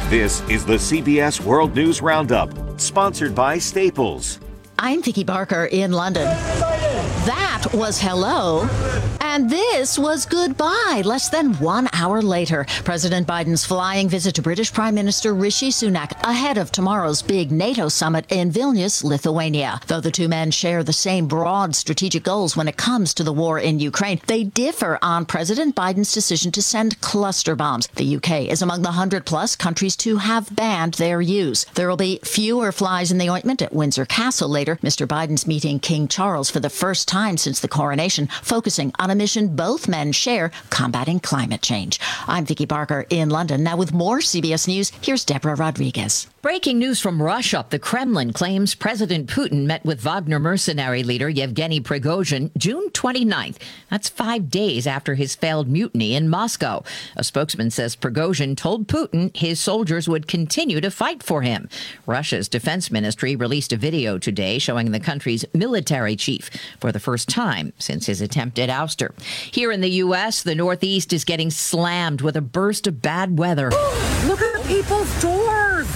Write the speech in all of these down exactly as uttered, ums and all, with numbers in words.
This is the C B S World News Roundup, sponsored by Staples. I'm Vicki Barker in London. That was hello. And this was goodbye. Less than one hour later, President Biden's flying visit to British Prime Minister Rishi Sunak ahead of tomorrow's big NATO summit in Vilnius, Lithuania. Though the two men share the same broad strategic goals when it comes to the war in Ukraine, they differ on President Biden's decision to send cluster bombs. The U K is among the one hundred plus countries to have banned their use. There will be fewer flies in the ointment at Windsor Castle later. Mister Biden's meeting King Charles for the first time since the coronation, focusing on a mission both men share, combating climate change. I'm Vicki Barker in London. Now with more C B S News, here's Deborah Rodriguez. Breaking news from Russia. The Kremlin claims President Putin met with Wagner mercenary leader Yevgeny Prigozhin June twenty-ninth. That's five days after his failed mutiny in Moscow. A spokesman says Prigozhin told Putin his soldiers would continue to fight for him. Russia's defense ministry released a video today showing the country's military chief for the first time since his attempted ouster. Here in the U S, the Northeast is getting slammed with a burst of bad weather. Look at people's doors!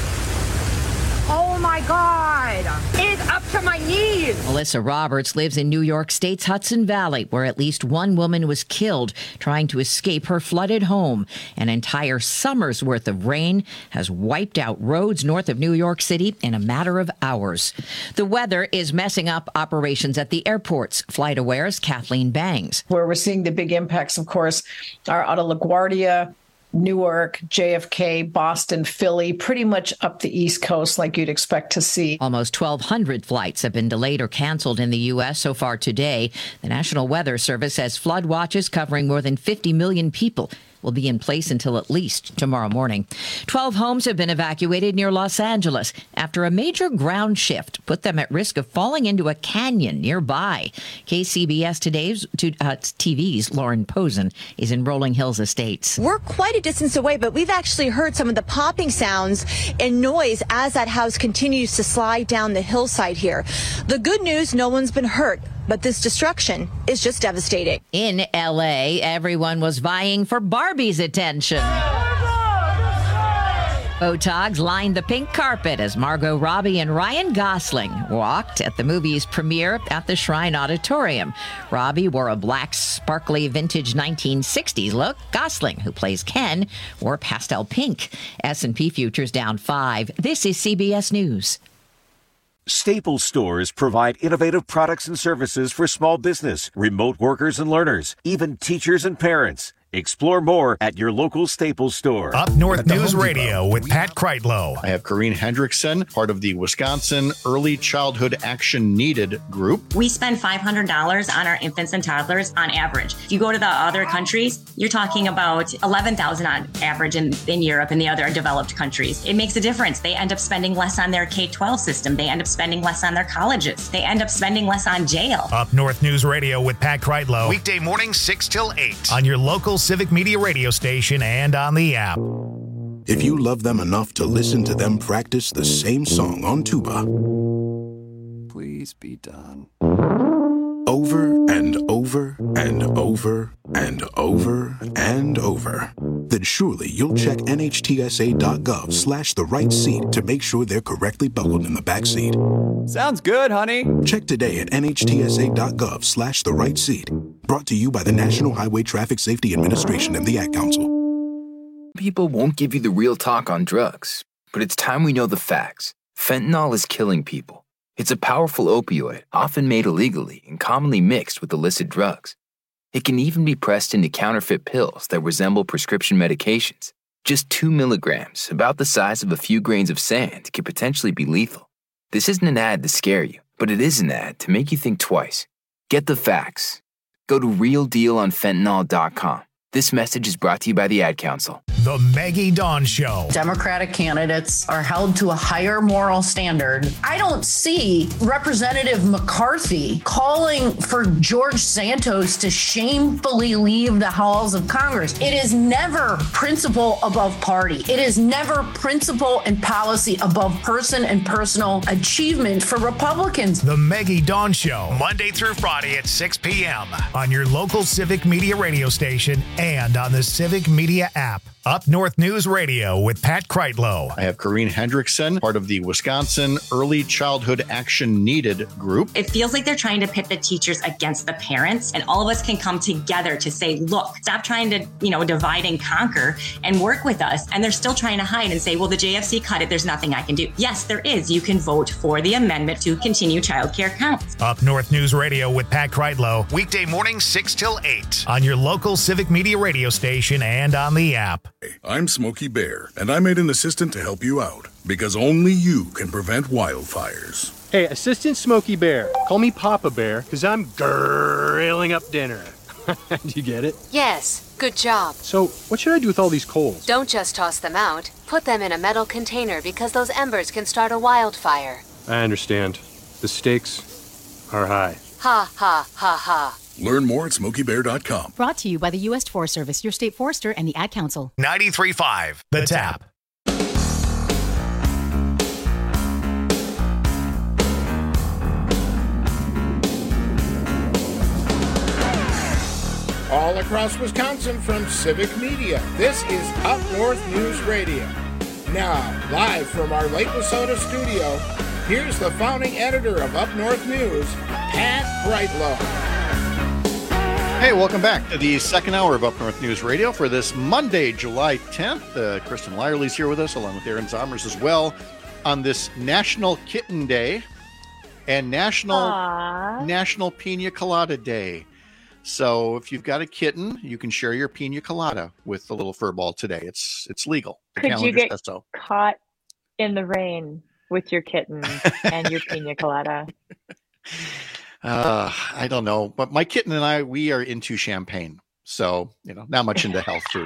Oh my God! It's up to my knees! Melissa Roberts lives in New York State's Hudson Valley, where at least one woman was killed trying to escape her flooded home. An entire summer's worth of rain has wiped out roads north of New York City in a matter of hours. The weather is messing up operations at the airports. FlightAware's Kathleen Bangs. Where we're seeing the big impacts, of course, are out of LaGuardia, Newark, J F K, Boston, Philly, pretty much up the East Coast like you'd expect to see. Almost twelve hundred flights have been delayed or canceled in the U S so far today. The National Weather Service says flood watches covering more than fifty million people will be in place until at least tomorrow morning. Twelve homes have been evacuated near Los Angeles after a major ground shift put them at risk of falling into a canyon nearby. K C B S Today's uh, T V's Lauren Posen is in Rolling Hills Estates. We're quite a distance away, but we've actually heard some of the popping sounds and noise as that house continues to slide down the hillside here. The good news, no one's been hurt. But this destruction is just devastating. In L A, everyone was vying for Barbie's attention. Photogs lined the pink carpet as Margot Robbie and Ryan Gosling walked at the movie's premiere at the Shrine Auditorium. Robbie wore a black, sparkly, vintage nineteen sixties look. Gosling, who plays Ken, wore pastel pink. S and P futures down five. This is C B S News. Staples stores provide innovative products and services for small business, remote workers and learners, even teachers and parents. Explore more at your local Staples store. Up North News Radio with Pat Kreitlow. I have Corrine Hendrickson, part of the Wisconsin Early Childhood Action Needed group. We spend five hundred dollars on our infants and toddlers on average. If you go to the other countries, you're talking about eleven thousand dollars on average in, in Europe and the other developed countries. It makes a difference. They end up spending less on their K twelve system. They end up spending less on their colleges. They end up spending less on jail. Up North News Radio with Pat Kreitlow. Weekday mornings six till eight. On your local Civic Media radio station and on the app. If you love them enough to listen to them practice the same song on tuba, please be done. Over and over and over and over and over, then surely you'll check nhtsa.gov slash the right seat to make sure they're correctly buckled in the back seat. Sounds good, honey. Check today at nhtsa.gov slash the right seat. Brought to you by the National Highway Traffic Safety Administration and the Ad Council. People won't give you the real talk on drugs, but it's time we know the facts. Fentanyl is killing people. It's a powerful opioid, often made illegally and commonly mixed with illicit drugs. It can even be pressed into counterfeit pills that resemble prescription medications. Just two milligrams, about the size of a few grains of sand, can potentially be lethal. This isn't an ad to scare you, but it is an ad to make you think twice. Get the facts. Go to real deal on fentanyl dot com. This message is brought to you by the Ad Council. The Maggie Dawn Show. Democratic candidates are held to a higher moral standard. I don't see Representative McCarthy calling for George Santos to shamefully leave the halls of Congress. It is never principle above party. It is never principle and policy above person and personal achievement for Republicans. The Maggie Dawn Show, Monday through Friday at six p.m. on your local Civic Media radio station and on the Civic Media app. Up North News Radio with Pat Kreitlow. I have Corrine Hendrickson, part of the Wisconsin Early Childhood Action Needed group. It feels like they're trying to pit the teachers against the parents, and all of us can come together to say, look, stop trying to, you know, divide and conquer and work with us. And they're still trying to hide and say, well, the J F C cut it. There's nothing I can do. Yes, there is. You can vote for the amendment to continue childcare counts. Up North News Radio with Pat Kreitlow. Weekday mornings six till eight. On your local Civic Media radio station and on the app. I'm Smokey Bear, and I made an assistant to help you out, because only you can prevent wildfires. Hey, Assistant Smokey Bear, call me Papa Bear, because I'm grilling up dinner. Do you get it? Yes, good job. So, what should I do with all these coals? Don't just toss them out. Put them in a metal container, because those embers can start a wildfire. I understand. The stakes are high. Ha, ha, ha, ha. Learn more at smokey bear dot com. Brought to you by the U S Forest Service, your state forester, and the Ad Council. ninety-three point five The Tap. All across Wisconsin from Civic Media, this is Up North News Radio. Now, live from our Lake Wissota studio, here's the founding editor of Up North News, Pat Kreitlow. Hey, welcome back to the second hour of Up North News Radio for this Monday, July tenth. Uh, Kristen Lyerly's here with us, along with Aaron Zomers as well, on this National Kitten Day and National Aww. National Pina Colada Day. So if you've got a kitten, you can share your pina colada with the little furball today. It's it's legal. The Could you get so. caught in the rain with your kitten and your pina colada? Uh, I don't know, but my kitten and I, we are into champagne. So, you know, not much into health food.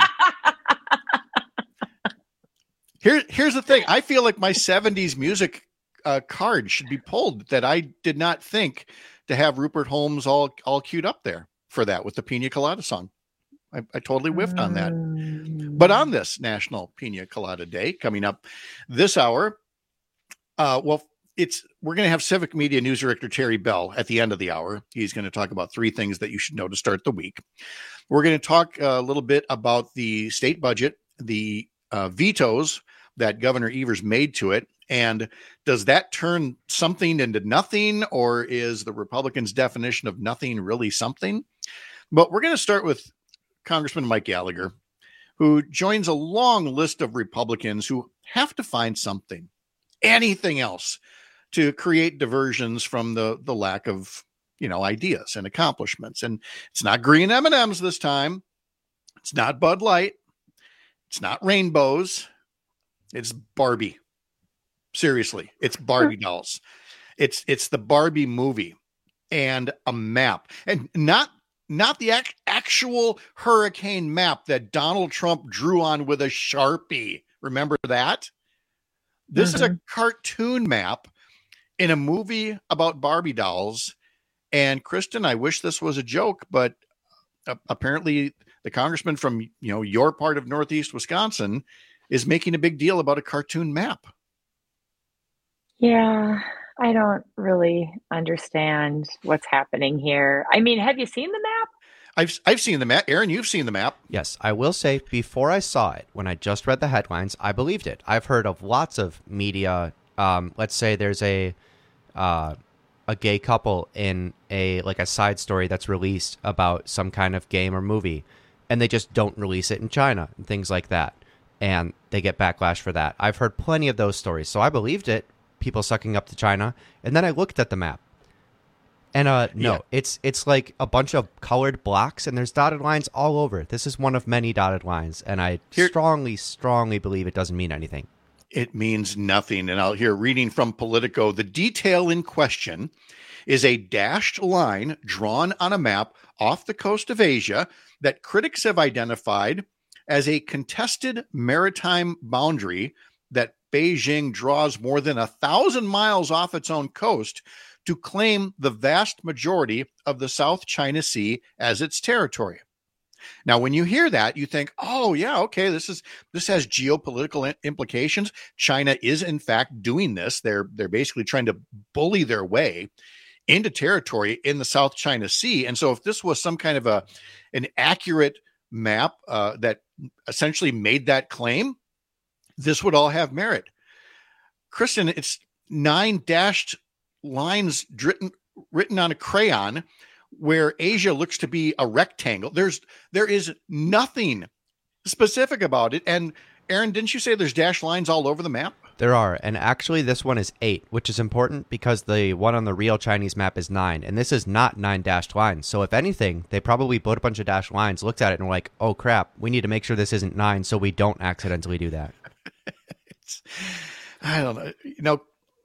Here, here's the thing. I feel like my seventies music uh, card should be pulled, that I did not think to have Rupert Holmes all, all queued up there for that with the Pina Colada song. I, I totally whiffed on that. But on this National Pina Colada Day coming up this hour, uh, well, It's we're going to have Civic Media News Director Terry Bell at the end of the hour. He's going to talk about three things that you should know to start the week. We're going to talk a little bit about the state budget, the uh, vetoes that Governor Evers made to it, and does that turn something into nothing, or is the Republicans' definition of nothing really something? But we're going to start with Congressman Mike Gallagher, who joins a long list of Republicans who have to find something, anything else, to create diversions from the the lack of, you know, ideas and accomplishments. And it's not green M and M's this time. It's not Bud Light. It's not rainbows. It's Barbie. Seriously, it's Barbie dolls. It's it's the Barbie movie and a map, and not not the ac- actual hurricane map that Donald Trump drew on with a Sharpie. Remember that? This mm-hmm. is a cartoon map in a movie about Barbie dolls. And Kristen, I wish this was a joke, but uh, apparently the congressman from, you know, your part of Northeast Wisconsin is making a big deal about a cartoon map. Yeah, I don't really understand what's happening here. I mean, have you seen the map? I've I've seen the map. Aaron, you've seen the map. Yes, I will say before I saw it, when I just read the headlines, I believed it. I've heard of lots of media. Um, let's say there's a uh, a gay couple in a like a side story that's released about some kind of game or movie, and they just don't release it in China and things like that, and they get backlash for that. I've heard plenty of those stories, so I believed it. People sucking up to China, and then I looked at the map. And uh, no, yeah. it's it's like a bunch of colored blocks, and there's dotted lines all over. This is one of many dotted lines, and I Here, strongly, strongly believe it doesn't mean anything. It means nothing. And I'll hear reading from Politico, the detail in question is a dashed line drawn on a map off the coast of Asia that critics have identified as a contested maritime boundary that Beijing draws more than a thousand miles off its own coast to claim the vast majority of the South China Sea as its territory. Now, when you hear that, you think, oh, yeah, okay, this is this has geopolitical implications. China is, in fact, doing this. They're they're basically trying to bully their way into territory in the South China Sea. And so if this was some kind of a an accurate map uh, that essentially made that claim, this would all have merit. Kristen, it's nine dashed lines written, written on a crayon where Asia looks to be a rectangle. There's, there is nothing specific about it. And Aaron, didn't you say there's dashed lines all over the map? There are, and actually this one is eight, which is important because the one on the real Chinese map is nine, and this is not nine dashed lines. So if anything, they probably put a bunch of dashed lines, looked at it, and were like, oh crap, we need to make sure this isn't nine so we don't accidentally do that. it's, I don't know. You know.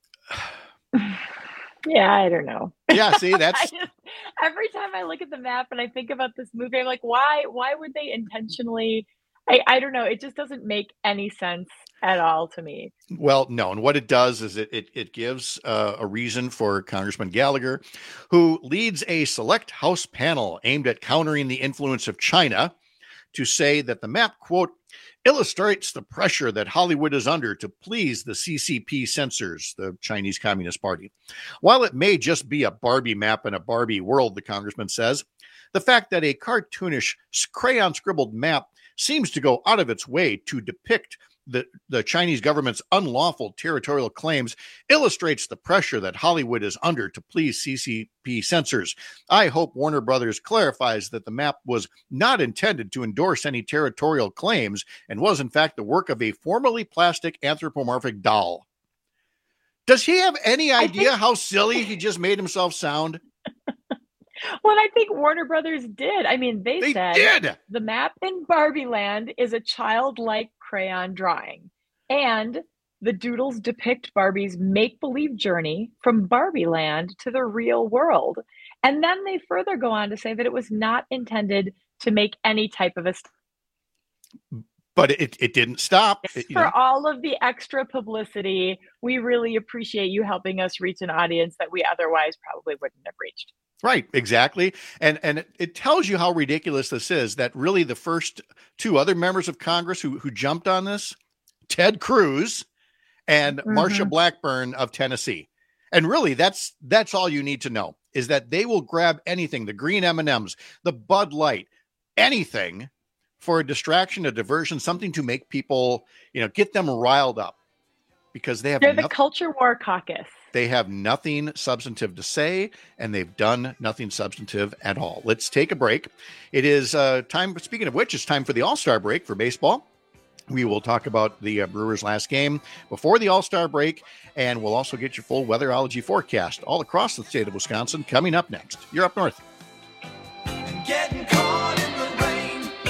Yeah, I don't know. Yeah, see, that's... I just, every time I look at the map and I think about this movie, I'm like, why, why would they intentionally... I, I don't know. It just doesn't make any sense at all to me. Well, no. And what it does is it it, it gives uh, a reason for Congressman Gallagher, who leads a select House panel aimed at countering the influence of China, to say that the map, quote, illustrates the pressure that Hollywood is under to please the C C P censors, the Chinese Communist Party. While it may just be a Barbie map in a Barbie world, the congressman says, the fact that a cartoonish crayon scribbled map seems to go out of its way to depict the, the Chinese government's unlawful territorial claims illustrates the pressure that Hollywood is under to please C C P censors. I hope Warner Brothers clarifies that the map was not intended to endorse any territorial claims and was in fact the work of a formerly plastic anthropomorphic doll. Does he have any idea think- how silly he just made himself sound? Well, I think Warner Brothers did. I mean, they, they said did. The map in Barbie Land is a childlike crayon drawing, and the doodles depict Barbie's make-believe journey from Barbie Land to the real world. And then they further go on to say that it was not intended to make any type of a... St- but it, it didn't stop. It, For know. all of the extra publicity, we really appreciate you helping us reach an audience that we otherwise probably wouldn't have reached. Right, exactly. And and it, it tells you how ridiculous this is, that really the first two other members of Congress who, who jumped on this, Ted Cruz and mm-hmm. Marsha Blackburn of Tennessee. And really, that's that's all you need to know, is that they will grab anything, the green M and M's, the Bud Light, anything for a distraction, a diversion, something to make people, you know, get them riled up. Because they have They're nothing, the culture war caucus. They have nothing substantive to say, and they've done nothing substantive at all. Let's take a break. It is uh, time, speaking of which, it's time for the All-Star break for baseball. We will talk about the uh, Brewers' last game before the All-Star break, and we'll also get your full weatherology forecast all across the state of Wisconsin coming up next. You're Up North. Getting caught in the rain.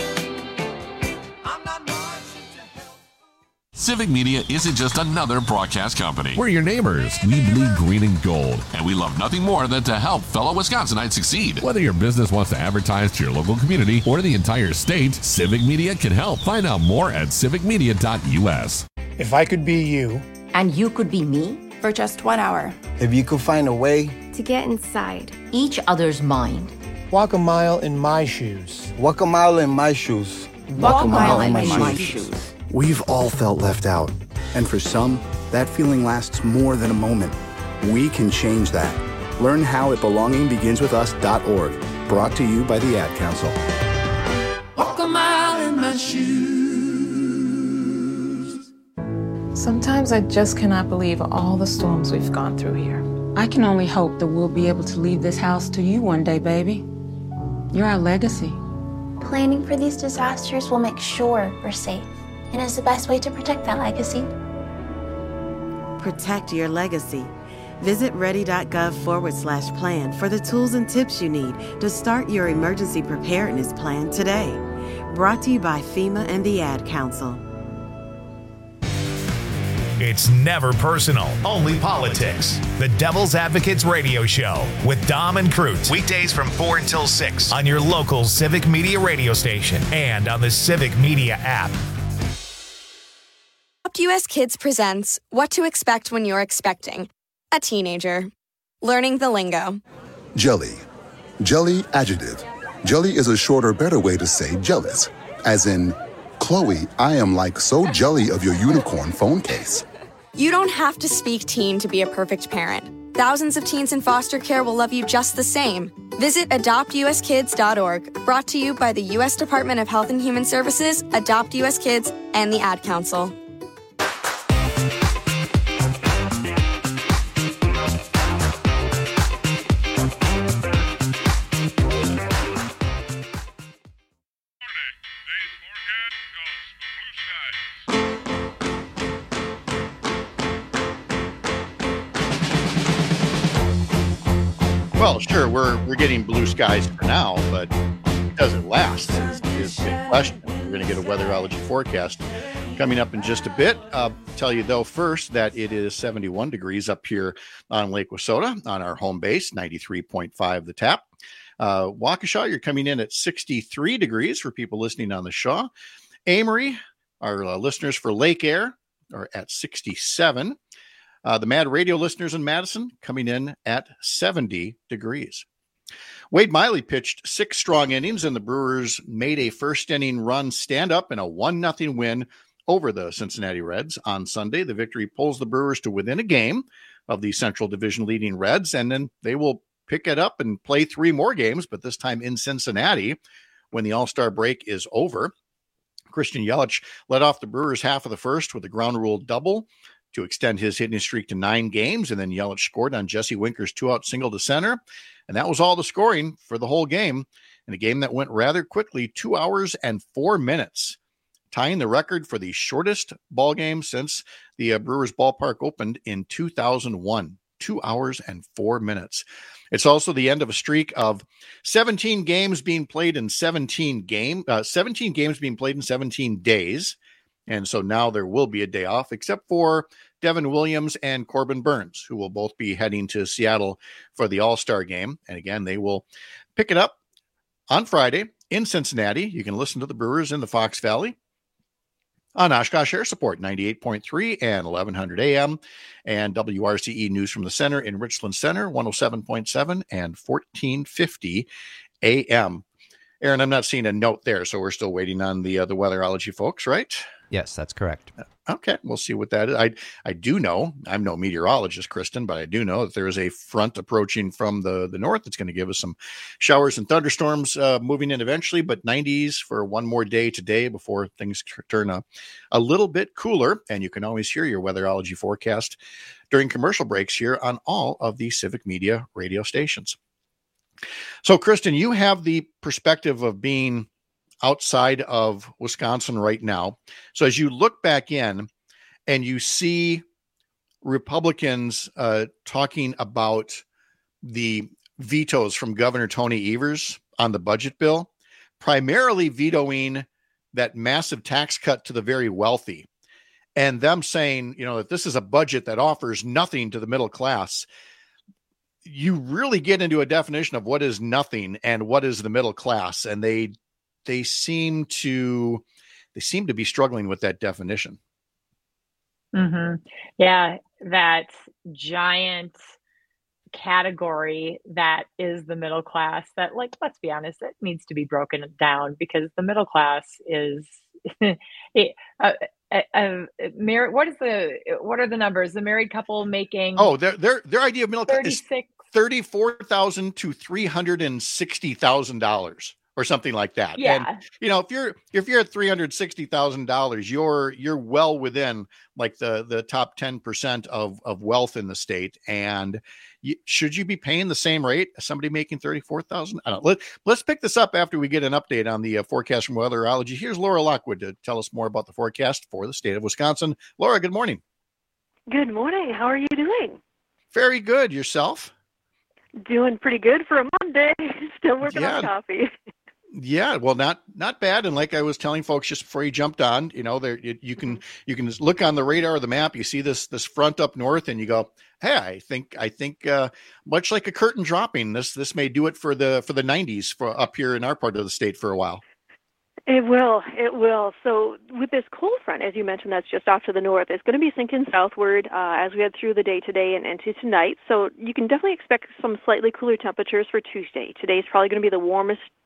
Civic Media isn't just another broadcast company. We're your neighbors. We bleed green and gold. And we love nothing more than to help fellow Wisconsinites succeed. Whether your business wants to advertise to your local community or the entire state, Civic Media can help. Find out more at civic media dot u s. If I could be you. And you could be me? For just one hour. If you could find a way. To get inside. Each other's mind. Walk a mile in my shoes. Walk a mile in my shoes. Walk, Walk a mile, mile in, in my, my shoes. shoes. We've all felt left out, and for some, that feeling lasts more than a moment. We can change that. Learn how at belonging begins with us dot org. Brought to you by the Ad Council. Walk a mile in my shoes. Sometimes I just cannot believe all the storms we've gone through here. I can only hope that we'll be able to leave this house to you one day, baby. You're our legacy. Planning for these disasters will make sure we're safe. And is the best way to protect that legacy. Protect your legacy. Visit ready.gov forward slash plan for the tools and tips you need to start your emergency preparedness plan today. Brought to you by FEMA and the Ad Council. It's never personal, only politics. The Devil's Advocates Radio Show with Dom and Crute. Weekdays from four until six on your local Civic Media radio station and on the Civic Media app. U S Kids presents What to Expect When You're Expecting a Teenager. Learning the lingo. Jelly. Jelly adjective. Jelly is a shorter, better way to say jealous. As in, Chloe, I am like so jelly of your unicorn phone case. You don't have to speak teen to be a perfect parent. Thousands of teens in foster care will love you just the same. Visit adopt u s kids dot org, brought to you by the U S Department of Health and Human Services, Adopt U S Kids, and the Ad Council. Well, sure, we're we're getting blue skies for now, but does it last is, is the big question. We're going to get a weatherology forecast coming up in just a bit. Uh, tell you, though, first that it is seventy-one degrees up here on Lake Wissota on our home base, ninety-three point five the tap. Uh, Waukesha, you're coming in at sixty-three degrees for people listening on the Shaw. Amory, our uh, listeners for Lake Air, are at sixty-seven. Uh, the Mad Radio listeners in Madison coming in at seventy degrees. Wade Miley pitched six strong innings, and the Brewers made a first inning run stand up in a one nothing win over the Cincinnati Reds on Sunday. The victory pulls the Brewers to within a game of the Central Division leading Reds, and then they will pick it up and play three more games, but this time in Cincinnati when the All-Star break is over. Christian Yelich led off the Brewers half of the first with a ground rule double to extend his hitting streak to nine games. And then Yelich scored on Jesse Winker's two-out single to center. And that was all the scoring for the whole game, in a game that went rather quickly, two hours and four minutes, tying the record for the shortest ball game since the uh, Brewers ballpark opened in two thousand one. Two hours and four minutes. It's also the end of a streak of seventeen games being played in seventeen game, uh, seventeen games being played in seventeen days. And so now there will be a day off, except for Devin Williams and Corbin Burns, who will both be heading to Seattle for the All-Star game. And again, they will pick it up on Friday in Cincinnati. You can listen to the Brewers in the Fox Valley on Oshkosh Air Support, ninety-eight point three and eleven hundred A M, and W R C E News from the Center in Richland Center, one oh seven point seven and fourteen fifty A M. Aaron, I'm not seeing a note there, so we're still waiting on the uh, the weatherology folks, right? Yes, that's correct. Okay, we'll see what that is. I I do know, I'm no meteorologist, Kristen, but I do know that there is a front approaching from the, the north that's going to give us some showers and thunderstorms uh, moving in eventually, but nineties for one more day today before things t- turn a, a little bit cooler. And you can always hear your weatherology forecast during commercial breaks here on all of the Civic Media radio stations. So, Kristen, you have the perspective of being outside of Wisconsin right now. So as you look back in and you see Republicans uh, talking about the vetoes from Governor Tony Evers on the budget bill, primarily vetoing that massive tax cut to the very wealthy, and them saying, you know, that this is a budget that offers nothing to the middle class, you really get into a definition of what is nothing and what is the middle class. And they They seem to they seem to be struggling with that definition. Mm-hmm. Yeah, that giant category that is the middle class that, like, let's be honest, it needs to be broken down, because the middle class is it, uh, uh, uh, mar- what is the what are the numbers? The married couple making oh their their their idea of middle class is thirty-six thirty-four thousand to three hundred and sixty thousand dollars. Or something like that. Yeah. And, you know, if you're if you're at three hundred sixty thousand dollars, you're you're well within like the the top ten percent of of wealth in the state. And you, should you be paying the same rate as somebody making thirty-four thousand dollars? I don't know. Let, let's pick this up after we get an update on the uh, forecast from Weatherology. Here's Laura Lockwood to tell us more about the forecast for the state of Wisconsin. Laura, good morning. Good morning. How are you doing? Very good. Yourself? Doing pretty good for a Monday. Still working yeah. on coffee. Yeah, well, not not bad. And like I was telling folks just before you jumped on, you know, there you, you can you can look on the radar or the map. You see this this front up north, and you go, hey, I think I think uh, much like a curtain dropping, this this may do it for the for the nineties for up here in our part of the state for a while. It will. It will. So with this cold front, as you mentioned, that's just off to the north, it's going to be sinking southward uh, as we head through the day today and into tonight. So you can definitely expect some slightly cooler temperatures for Tuesday. Today's probably going to be the warmest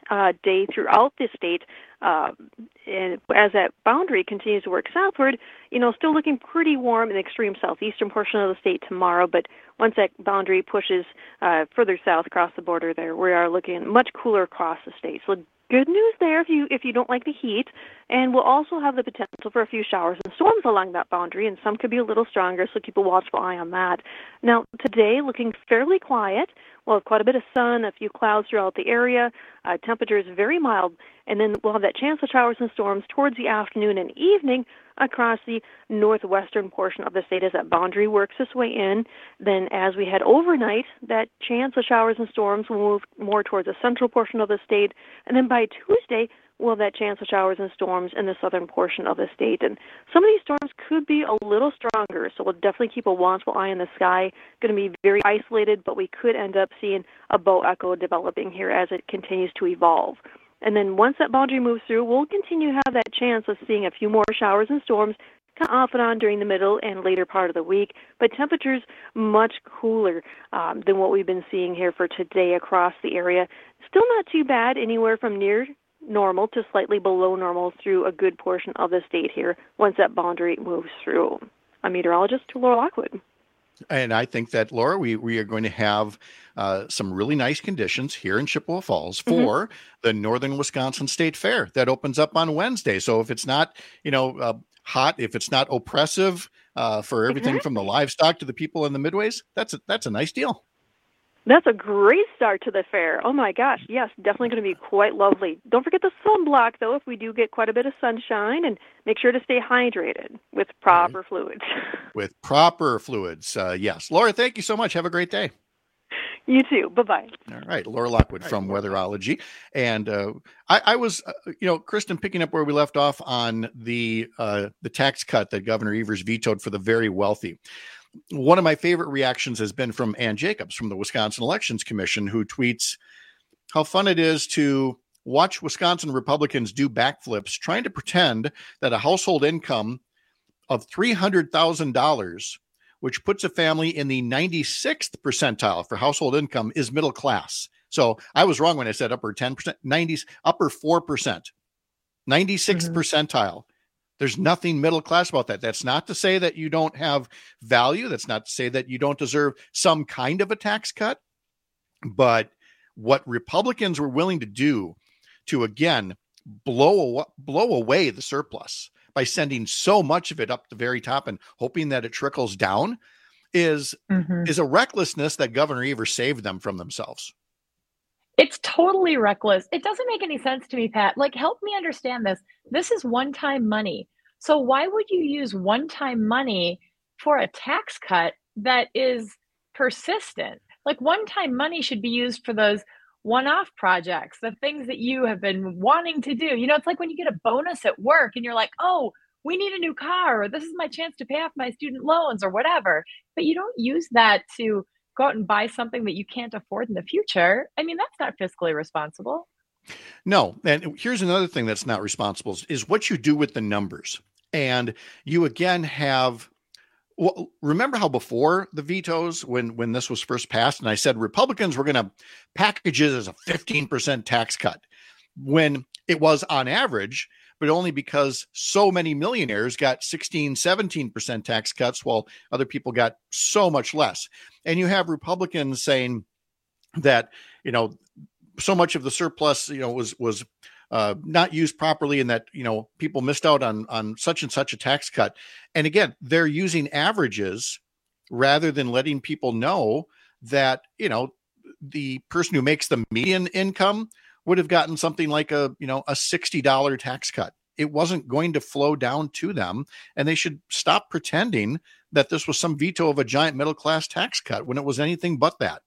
uh, day throughout the state. Uh, and as that boundary continues to work southward, you know, still looking pretty warm in the extreme southeastern portion of the state tomorrow. But once that boundary pushes uh, further south across the border there, we are looking much cooler across the state. So good news there if you if you don't like the heat. And we'll also have the potential for a few showers and storms along that boundary, and some could be a little stronger, so keep a watchful eye on that. Now, today, looking fairly quiet. We'll have quite a bit of sun, a few clouds throughout the area. Uh, temperatures very mild, and then we'll have that chance of showers and storms towards the afternoon and evening across the northwestern portion of the state as that boundary works its way in. Then as we head overnight, that chance of showers and storms will move more towards the central portion of the state, and then by Tuesday, we'll have that chance of showers and storms in the southern portion of the state. And some of these storms could be a little stronger, so we'll definitely keep a watchful eye in the sky. Going to be very isolated, but we could end up seeing a bow echo developing here as it continues to evolve. And then once that boundary moves through, we'll continue to have that chance of seeing a few more showers and storms kind of off and on during the middle and later part of the week, but temperatures much cooler um, than what we've been seeing here for today across the area. Still not too bad, anywhere from near normal to slightly below normal through a good portion of the state here once that boundary moves through. I'm meteorologist Laura Lockwood. And I think that, Laura, we, we are going to have uh, some really nice conditions here in Chippewa Falls for mm-hmm. the Northern Wisconsin State Fair that opens up on Wednesday. So if it's not, you know, uh, hot, if it's not oppressive uh, for everything exactly. from the livestock to the people in the midways, that's a, that's a nice deal. That's a great start to the fair. Oh, my gosh. Yes, definitely going to be quite lovely. Don't forget the sunblock, though, if we do get quite a bit of sunshine, and make sure to stay hydrated with proper right. fluids. With proper fluids, uh, yes. Laura, thank you so much. Have a great day. You too. Bye-bye. All right. Laura Lockwood right, from Laura. Weatherology. And uh, I, I was, uh, you know, Kristen, picking up where we left off on the uh, the tax cut that Governor Evers vetoed for the very wealthy. One of my favorite reactions has been from Ann Jacobs from the Wisconsin Elections Commission, who tweets how fun it is to watch Wisconsin Republicans do backflips trying to pretend that a household income of three hundred thousand dollars, which puts a family in the ninety-sixth percentile for household income, is middle class. So I was wrong when I said upper ten percent, nineties, upper four percent, ninety-sixth mm-hmm. percentile. There's nothing middle class about that. That's not to say that you don't have value. That's not to say that you don't deserve some kind of a tax cut. But what Republicans were willing to do to, again, blow, blow away the surplus by sending so much of it up the very top and hoping that it trickles down is, mm-hmm. is a recklessness that Governor Evers saved them from themselves. It's totally reckless. It doesn't make any sense to me, Pat. Like, help me understand this. This is one-time money. So why would you use one-time money for a tax cut that is persistent? Like, one-time money should be used for those one-off projects, the things that you have been wanting to do. You know, it's like when you get a bonus at work and you're like, oh, we need a new car, or this is my chance to pay off my student loans or whatever. But you don't use that to go out and buy something that you can't afford in the future. I mean, that's not fiscally responsible. No. And here's another thing that's not responsible is what you do with the numbers. And you again have, well, remember how before the vetoes, when, when this was first passed, and I said Republicans were going to package it as a fifteen percent tax cut when it was on average, but only because so many millionaires got sixteen, seventeen percent tax cuts while other people got so much less. And you have Republicans saying that, you know, so much of the surplus, you know, was, was uh, not used properly and that, you know, people missed out on, on such and such a tax cut. And again, they're using averages rather than letting people know that, you know, the person who makes the median income would have gotten something like a, you know, a sixty dollars tax cut. It wasn't going to flow down to them, and they should stop pretending that this was some veto of a giant middle-class tax cut when it was anything but that.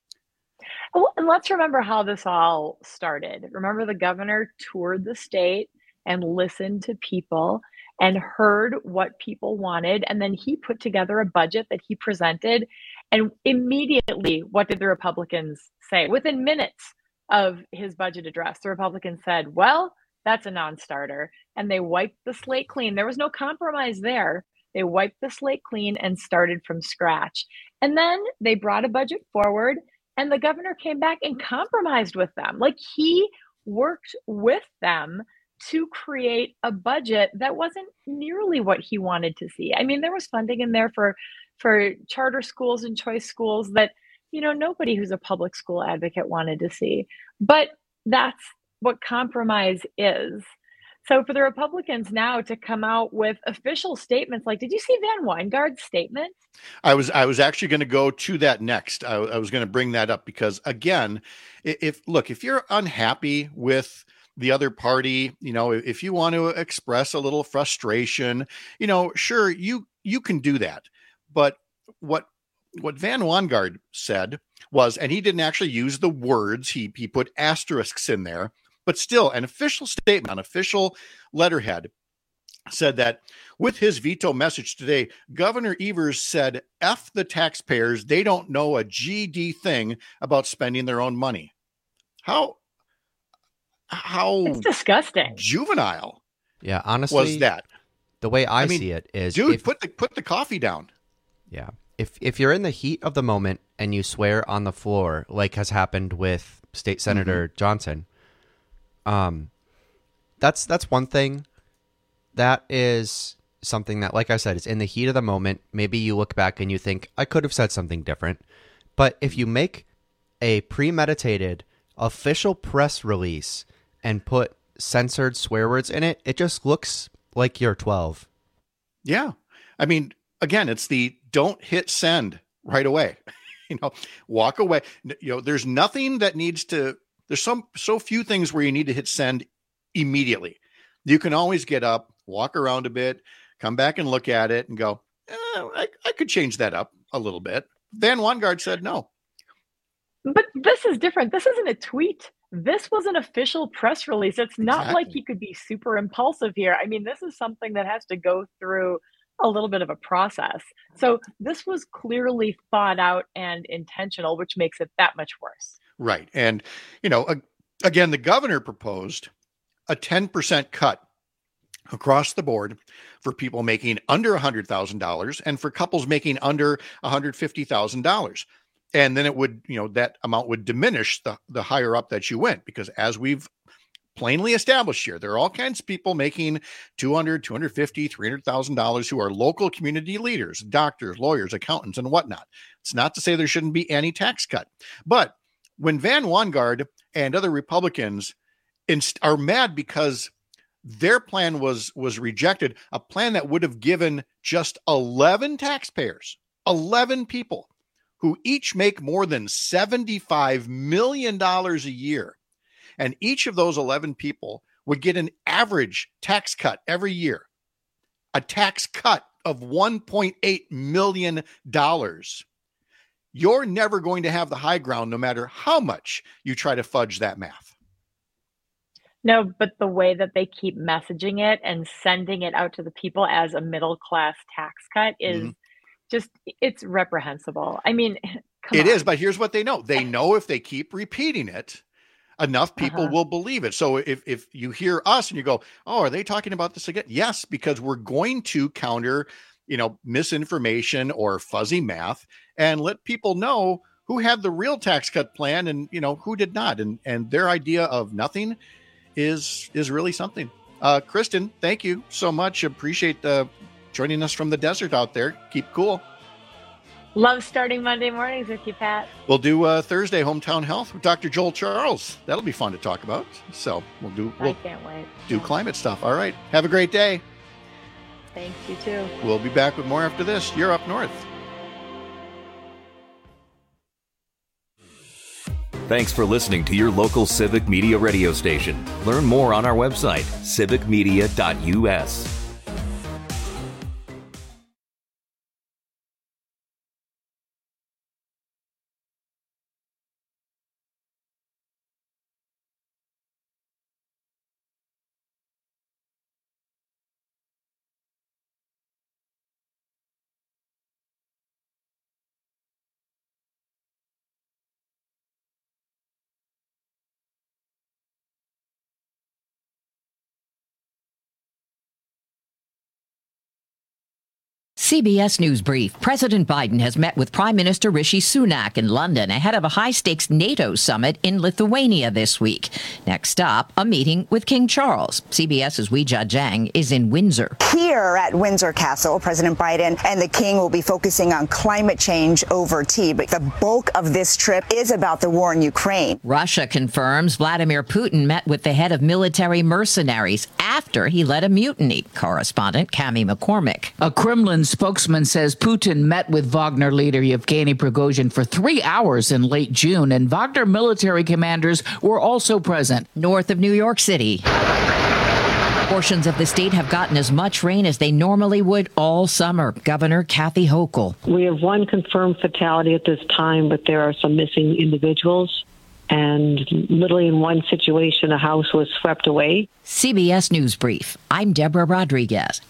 Well, and let's remember how this all started. Remember, the governor toured the state and listened to people and heard what people wanted, and then he put together a budget that he presented, and immediately, what did the Republicans say? Within minutes of his budget address, the Republicans said, well, that's a non-starter. And they wiped the slate clean. There was no compromise there. They wiped the slate clean and started from scratch. And then they brought a budget forward, and the governor came back and compromised with them. Like, he worked with them to create a budget that wasn't nearly what he wanted to see. I mean, there was funding in there for for charter schools and choice schools that, you know, nobody who's a public school advocate wanted to see. But that's what compromise is. So for the Republicans now to come out with official statements like, did you see Van Weingard's statement? I was I was actually going to go to that next. I, I was going to bring that up because, again, if look, if you're unhappy with the other party, you know, if you want to express a little frustration, you know, sure, you you can do that. But what what Van Weingard said was, and he didn't actually use the words, he he put asterisks in there, but still an official statement, an official letterhead said that with his veto message today, Governor Evers said, F the taxpayers, they don't know a G D thing about spending their own money. How, how it's disgusting, juvenile. Yeah, honestly, was that the way I, I mean, see it is, dude, if, put the put the coffee down. Yeah, if if you're in the heat of the moment and you swear on the floor, like has happened with State Senator mm-hmm. Johnson, um, that's that's one thing. That is something that, like I said, is in the heat of the moment. Maybe you look back and you think, I could have said something different. But if you make a premeditated official press release and put censored swear words in it, it just looks like you're twelve. Yeah. I mean, again, it's the don't hit send right away. You know, walk away. You know, there's nothing that needs to, there's some, so few things where you need to hit send immediately. You can always get up, walk around a bit, come back and look at it and go, eh, I, I could change that up a little bit. Van Weingard said no. But this is different. This isn't a tweet. This was an official press release. It's not Exactly. like he could be super impulsive here. I mean, this is something that has to go through a little bit of a process. So this was clearly thought out and intentional, which makes it that much worse. Right. And, you know, again, the governor proposed a ten percent cut across the board for people making under one hundred thousand dollars and for couples making under one hundred fifty thousand dollars. And then it would, you know, that amount would diminish the, the higher up that you went, because as we've plainly established here, there are all kinds of people making two hundred, two hundred fifty, three hundred thousand dollars who are local community leaders, doctors, lawyers, accountants, and whatnot. It's not to say there shouldn't be any tax cut. But when Van Weingard and other Republicans inst- are mad because their plan was, was rejected, a plan that would have given just eleven taxpayers, eleven people who each make more than seventy-five million dollars a year. And each of those eleven people would get an average tax cut every year, a tax cut of one point eight million dollars. You're never going to have the high ground, no matter how much you try to fudge that math. No, but the way that they keep messaging it and sending it out to the people as a middle-class tax cut is mm-hmm. just, it's reprehensible. I mean, come it on. is, but here's what they know. They know if they keep repeating it, enough people uh-huh. will believe it. So if, if you hear us and you go, oh, are they talking about this again? Yes, because we're going to counter, you know, misinformation or fuzzy math and let people know who had the real tax cut plan and, you know, who did not. And, and their idea of nothing is, is really something. Uh, Kristen, thank you so much. Appreciate uh, joining us from the desert out there. Keep cool. Love starting Monday mornings with you, Pat. We'll do uh, Thursday Hometown Health with Doctor Joel Charles. That'll be fun to talk about. So we'll do. We'll I can't wait. Do yeah. climate stuff. All right. Have a great day. Thanks. You too. We'll be back with more after this. You're Up North. Thanks for listening to your local Civic Media radio station. Learn more on our website, civic media dot u s. C B S News Brief. President Biden has met with Prime Minister Rishi Sunak in London ahead of a high-stakes NATO summit in Lithuania this week. Next stop, a meeting with King Charles. CBS's Weijia Jiang is in Windsor. Here at Windsor Castle, President Biden and the King will be focusing on climate change over tea. But the bulk of this trip is about the war in Ukraine. Russia confirms Vladimir Putin met with the head of military mercenaries after he led a mutiny. Correspondent Cami McCormick. A Kremlin spokesman says Putin met with Wagner leader Yevgeny Prigozhin for three hours in late June, and Wagner military commanders were also present. North of New York City, portions of the state have gotten as much rain as they normally would all summer. Governor Kathy Hochul. We have one confirmed fatality at this time, but there are some missing individuals. And literally in one situation, a house was swept away. C B S News Brief. I'm Deborah Rodriguez.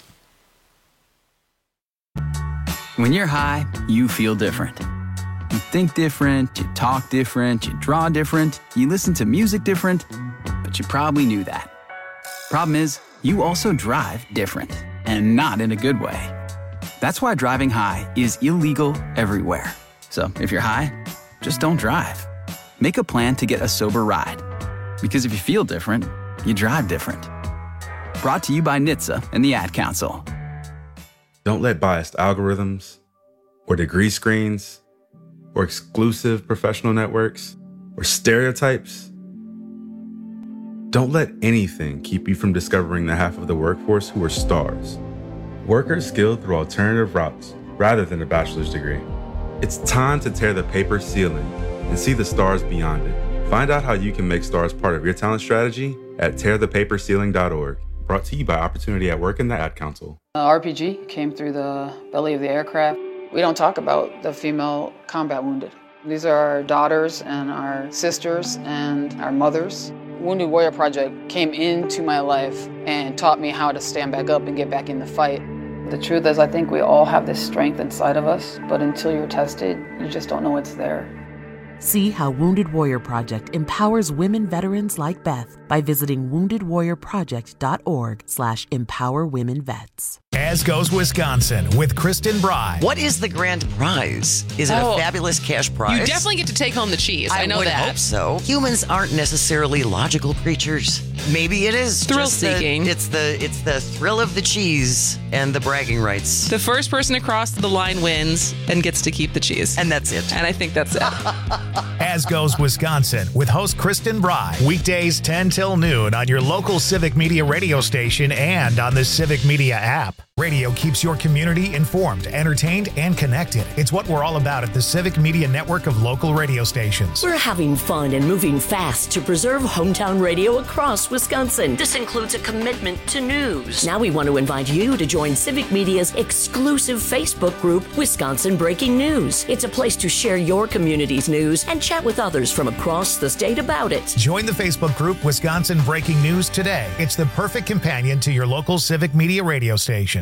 When you're high, you feel different. You think different, you talk different, you draw different, you listen to music different, but you probably knew that. Problem is, you also drive different, and not in a good way. That's why driving high is illegal everywhere. So if you're high, just don't drive. Make a plan to get a sober ride. Because if you feel different, you drive different. Brought to you by N H T S A and the Ad Council. Don't let biased algorithms, or degree screens, or exclusive professional networks, or stereotypes. Don't let anything keep you from discovering the half of the workforce who are stars. Workers skilled through alternative routes rather than a bachelor's degree. It's time to tear the paper ceiling and see the stars beyond it. Find out how you can make stars part of your talent strategy at tear the paper ceiling dot org. Brought to you by Opportunity at Work and the Ad Council. Uh, R P G came through the belly of the aircraft. We don't talk about the female combat wounded. These are our daughters and our sisters and our mothers. Wounded Warrior Project came into my life and taught me how to stand back up and get back in the fight. The truth is, I think we all have this strength inside of us, but until you're tested, you just don't know it's there. See how Wounded Warrior Project empowers women veterans like Beth by visiting wounded warrior project dot org slash empower women vets. As Goes Wisconsin with Kristen Bry. What is the grand prize? Is it Oh, a fabulous cash prize? You definitely get to take home the cheese. I, I know would that. hope so. Humans aren't necessarily logical creatures. Maybe it is Thrill just the- seeking. it's the it's the thrill of the cheese and the bragging rights. The first person across the line wins and gets to keep the cheese. And that's it. And I think that's it. As Goes Wisconsin with host Kristen Bry. Weekdays ten till noon on your local Civic Media radio station and on the Civic Media app. Radio keeps your community informed, entertained, and connected. It's what we're all about at the Civic Media network of local radio stations. We're having fun and moving fast to preserve hometown radio across Wisconsin. This includes a commitment to news. Now we want to invite you to join Civic Media's exclusive Facebook group, Wisconsin Breaking News. It's a place to share your community's news and chat with others from across the state about it. Join the Facebook group Wisconsin Breaking News today. It's the perfect companion to your local Civic Media radio station.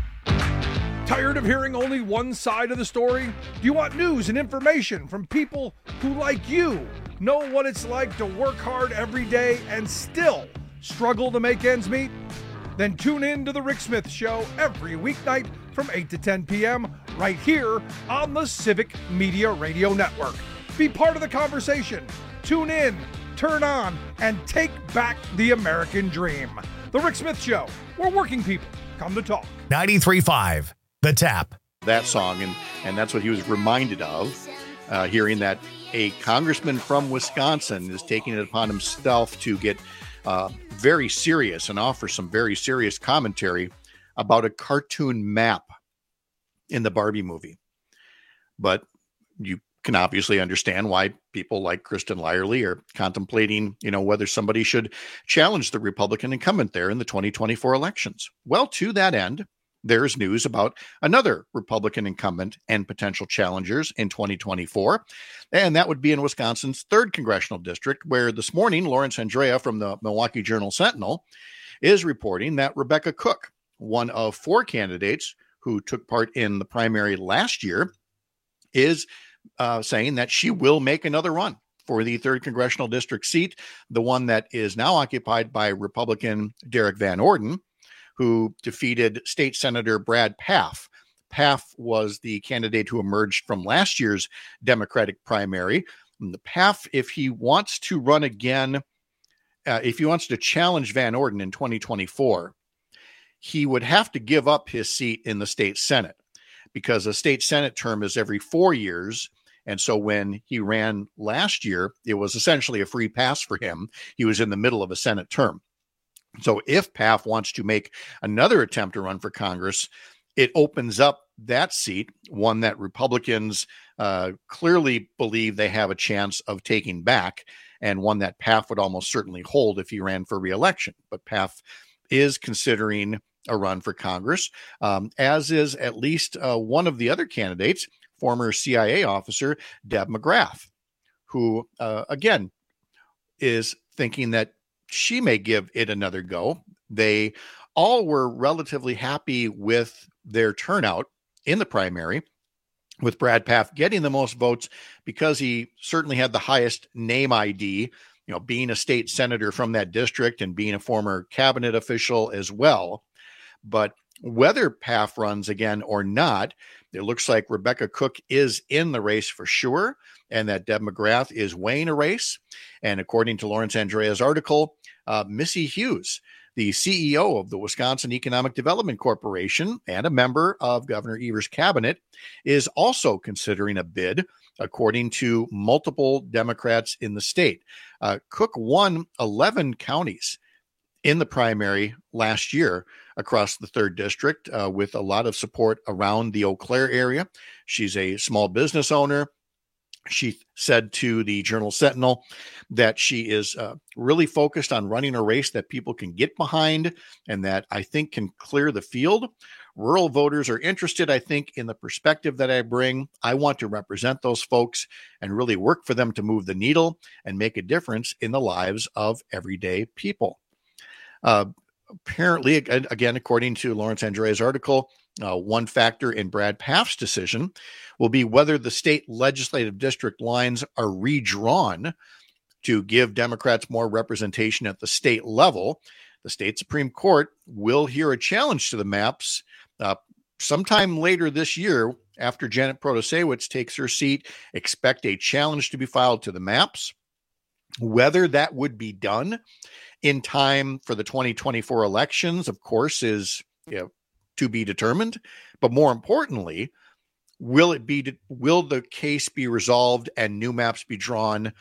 Tired of hearing only one side of the story? Do you want news and information from people who, like you, know what it's like to work hard every day and still struggle to make ends meet? Then tune in to The Rick Smith Show every weeknight from eight to ten p.m. right here on the Civic Media Radio Network. Be part of the conversation. Tune in, turn on, and take back the American dream. The Rick Smith Show, where working people come to talk. ninety-three point five, The Tap. That song, and, and that's what he was reminded of, uh, hearing that a congressman from Wisconsin is taking it upon himself to get uh, very serious and offer some very serious commentary about a cartoon map in the Barbie movie. But you can obviously understand why people like Kristen Lyerly are contemplating, you know, whether somebody should challenge the Republican incumbent there in the twenty twenty-four elections. Well, to that end, there's news about another Republican incumbent and potential challengers in twenty twenty-four, and that would be in Wisconsin's third congressional district, where this morning Lawrence Andrea from the Milwaukee Journal-Sentinel is reporting that Rebecca Cook, one of four candidates who took part in the primary last year, is uh, saying that she will make another run for the third congressional district seat, the one that is now occupied by Republican Derek Van Orden, who defeated State Senator Brad Pfaff Pfaff was the candidate who emerged from last year's Democratic primary. And the Pfaff, if he wants to run again, uh, if he wants to challenge Van Orden in twenty twenty-four, he would have to give up his seat in the state Senate, because a state Senate term is every four years. And so when he ran last year, it was essentially a free pass for him. He was in the middle of a Senate term. So if Pfaff wants to make another attempt to run for Congress, it opens up that seat, one that Republicans uh, clearly believe they have a chance of taking back, and one that Pfaff would almost certainly hold if he ran for re-election. But Pfaff is considering a run for Congress, um, as is at least uh, one of the other candidates, former C I A officer Deb McGrath, who, uh, again, is thinking that she may give it another go. They all were relatively happy with their turnout in the primary, with Brad Pfaff getting the most votes because he certainly had the highest name I D, you know, being a state senator from that district and being a former cabinet official as well. But whether Pfaff runs again or not, it looks like Rebecca Cook is in the race for sure, and that Deb McGrath is weighing a race. And according to Lawrence Andrea's article, uh, Missy Hughes, the C E O of the Wisconsin Economic Development Corporation and a member of Governor Evers' cabinet, is also considering a bid, according to multiple Democrats in the state. Uh, Cook won eleven counties in the primary last year across the third district, uh, with a lot of support around the Eau Claire area. She's a small business owner. She said to the Journal Sentinel that she is uh, really focused on running a race that people can get behind and that I think can clear the field. Rural voters are interested, I think, in the perspective that I bring. I want to represent those folks and really work for them to move the needle and make a difference in the lives of everyday people. Uh, apparently, again, according to Lawrence Andrea's article, uh, one factor in Brad Pfaff's decision will be whether the state legislative district lines are redrawn to give Democrats more representation at the state level. The state Supreme Court will hear a challenge to the maps uh, sometime later this year after Janet Protasewicz takes her seat. Expect a challenge to be filed to the maps. Whether that would be done in time for the twenty twenty-four elections, of course, is you know, to be determined. But more importantly, will it be? Will the case be resolved and new maps be drawn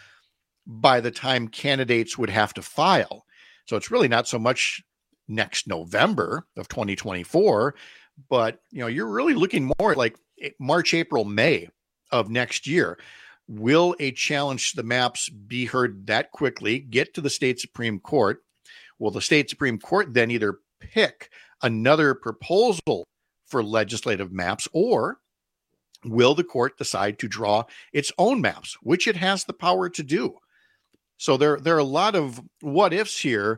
by the time candidates would have to file? So it's really not so much next November of twenty twenty-four, but you know you're really looking more like March, April, May of next year. Will a challenge to the maps be heard that quickly, get to the state Supreme Court? Will the state Supreme Court then either pick another proposal for legislative maps, or will the court decide to draw its own maps, which it has the power to do? So there, there are a lot of what ifs here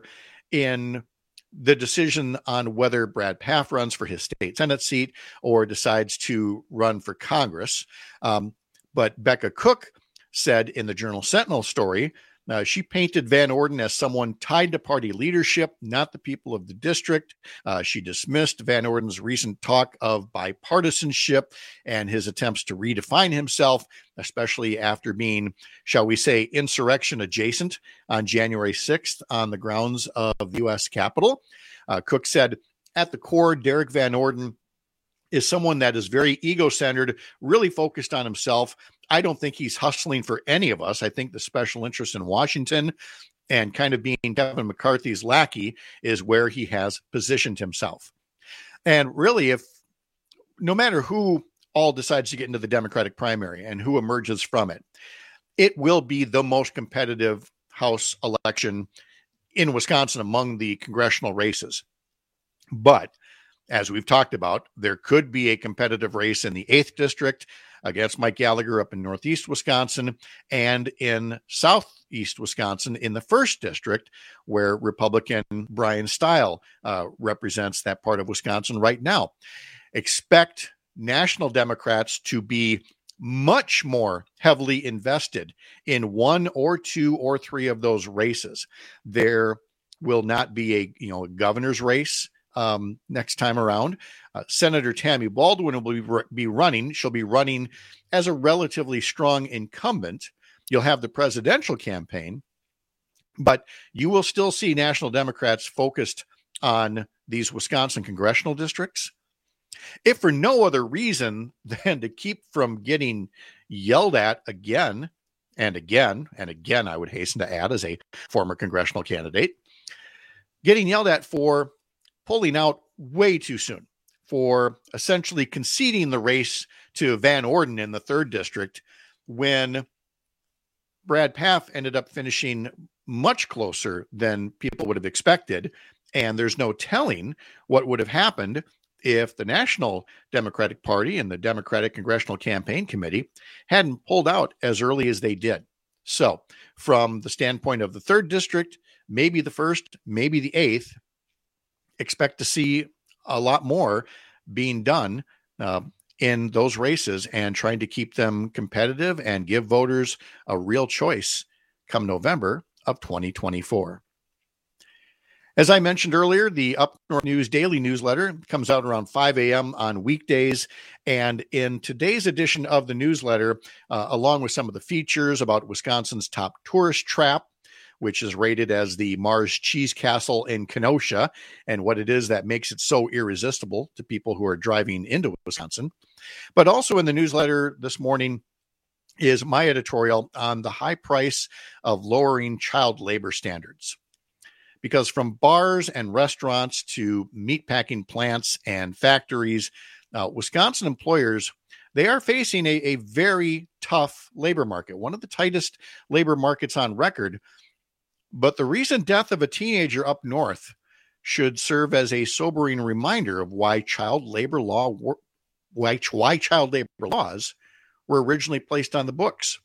in the decision on whether Brad Pfaff runs for his state Senate seat or decides to run for Congress. Um, But Becca Cook said in the Journal Sentinel story, uh, she painted Van Orden as someone tied to party leadership, not the people of the district. Uh, she dismissed Van Orden's recent talk of bipartisanship and his attempts to redefine himself, especially after being, shall we say, insurrection adjacent on January sixth on the grounds of the U S Capitol. Uh, Cook said, at the core, Derek Van Orden is someone that is very ego-centered, really focused on himself. I don't think he's hustling for any of us. I think the special interest in Washington and kind of being Kevin McCarthy's lackey is where he has positioned himself. And really, if no matter who all decides to get into the Democratic primary and who emerges from it, it will be the most competitive House election in Wisconsin among the congressional races. But as we've talked about, there could be a competitive race in the eighth district against Mike Gallagher up in Northeast Wisconsin and in Southeast Wisconsin in the first district, where Republican Brian Stile uh, represents that part of Wisconsin right now. Expect national Democrats to be much more heavily invested in one or two or three of those races. There will not be a, you know, a governor's race um, next time around. Uh, Senator Tammy Baldwin will be, be running. She'll be running as a relatively strong incumbent. You'll have the presidential campaign, but you will still see National Democrats focused on these Wisconsin congressional districts, if for no other reason than to keep from getting yelled at again and again and again, I would hasten to add, as a former congressional candidate, getting yelled at for pulling out way too soon, for essentially conceding the race to Van Orden in the third district when Brad Pfaff ended up finishing much closer than people would have expected. And there's no telling what would have happened if the National Democratic Party and the Democratic Congressional Campaign Committee hadn't pulled out as early as they did. So from the standpoint of the third district, maybe the first, maybe the eighth, expect to see a lot more being done uh, in those races and trying to keep them competitive and give voters a real choice come November of twenty twenty-four. As I mentioned earlier, the Up North News Daily newsletter comes out around five a.m. on weekdays. And in today's edition of the newsletter, uh, along with some of the features about Wisconsin's top tourist trap, which is rated as the Mars Cheese Castle in Kenosha, and what it is that makes it so irresistible to people who are driving into Wisconsin. But also in the newsletter this morning is my editorial on the high price of lowering child labor standards. Because from bars and restaurants to meatpacking plants and factories, uh, Wisconsin employers, they are facing a, a very tough labor market, one of the tightest labor markets on record. But the recent death of a teenager up north should serve as a sobering reminder of why child labor law, why, why child labor laws were originally placed on the books.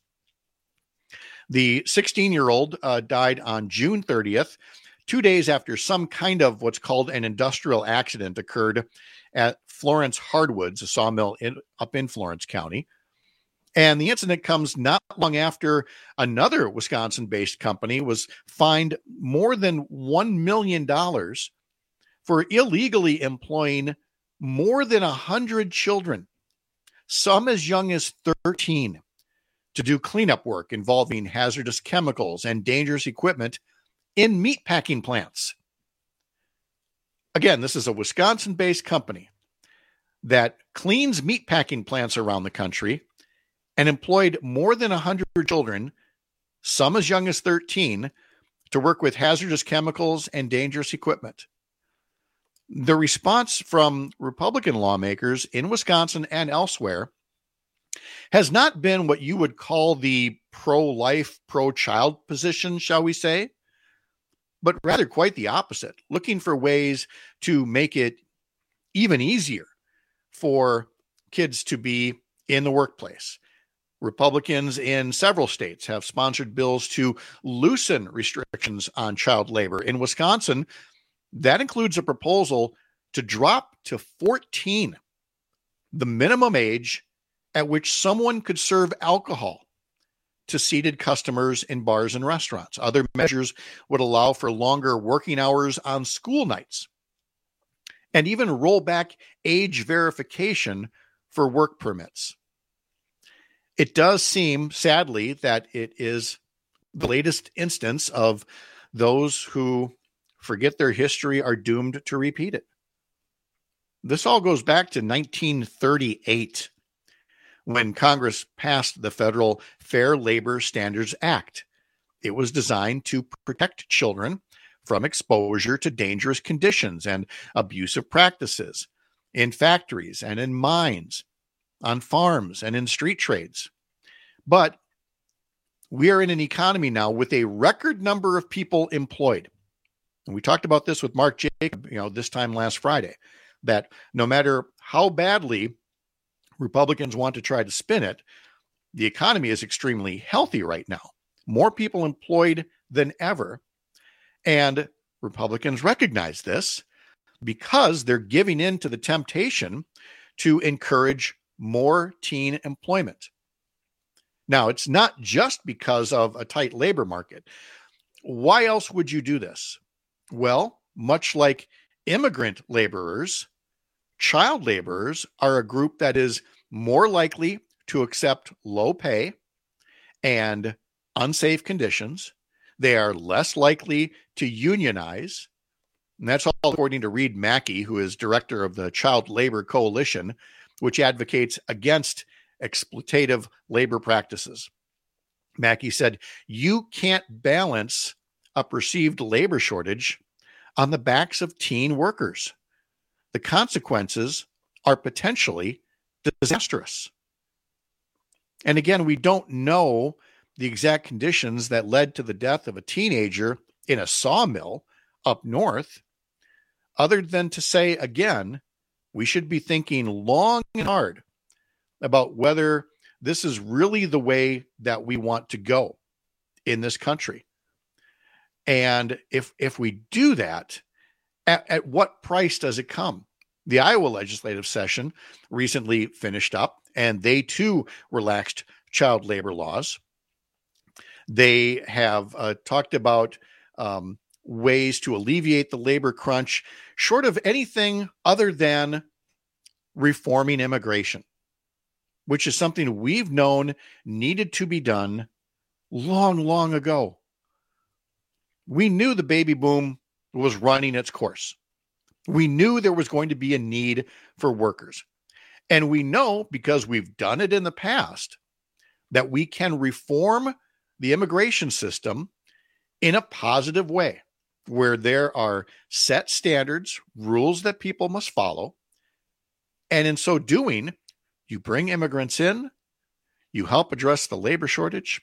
The sixteen-year-old uh, died on June thirtieth, two days after some kind of what's called an industrial accident occurred at Florence Hardwoods, a sawmill in, up in Florence County. And the incident comes not long after another Wisconsin-based company was fined more than one million dollars for illegally employing more than one hundred children, some as young as thirteen, to do cleanup work involving hazardous chemicals and dangerous equipment in meatpacking plants. Again, this is a Wisconsin-based company that cleans meatpacking plants around the country and employed more than one hundred children, some as young as thirteen, to work with hazardous chemicals and dangerous equipment. The response from Republican lawmakers in Wisconsin and elsewhere has not been what you would call the pro-life, pro-child position, shall we say, but rather quite the opposite, looking for ways to make it even easier for kids to be in the workplace. Republicans in several states have sponsored bills to loosen restrictions on child labor. In Wisconsin, that includes a proposal to drop to fourteen the minimum age at which someone could serve alcohol to seated customers in bars and restaurants. Other measures would allow for longer working hours on school nights and even roll back age verification for work permits. It does seem, sadly, that it is the latest instance of those who forget their history are doomed to repeat it. This all goes back to nineteen thirty-eight, when Congress passed the Federal Fair Labor Standards Act. It was designed to protect children from exposure to dangerous conditions and abusive practices in factories and in mines, on farms and in street trades. But we are in an economy now with a record number of people employed. And we talked about this with Mark Jacob, you know, this time last Friday, that no matter how badly Republicans want to try to spin it, the economy is extremely healthy right now. More people employed than ever. And Republicans recognize this because they're giving in to the temptation to encourage more teen employment. Now, it's not just because of a tight labor market. Why else would you do this? Well, much like immigrant laborers, child laborers are a group that is more likely to accept low pay and unsafe conditions. They are less likely to unionize. And that's all according to Reed Mackey, who is director of the Child Labor Coalition, which advocates against exploitative labor practices. Mackey said, you can't balance a perceived labor shortage on the backs of teen workers. The consequences are potentially disastrous. And again, we don't know the exact conditions that led to the death of a teenager in a sawmill up north, other than to say, again, we should be thinking long and hard about whether this is really the way that we want to go in this country. And if if we do that, at, at what price does it come? The Iowa legislative session recently finished up, and they too relaxed child labor laws. They have uh, talked about um, ways to alleviate the labor crunch, short of anything other than reforming immigration, which is something we've known needed to be done long, long ago. We knew the baby boom was running its course. We knew there was going to be a need for workers. And we know, because we've done it in the past, that we can reform the immigration system in a positive way, where there are set standards, rules that people must follow. And in so doing, you bring immigrants in, you help address the labor shortage,